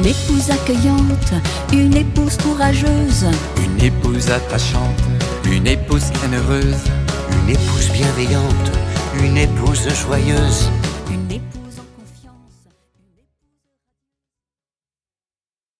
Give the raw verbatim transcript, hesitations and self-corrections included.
Une épouse accueillante, une épouse courageuse, une épouse attachante, une épouse bienheureuse, une épouse bienveillante, une épouse joyeuse.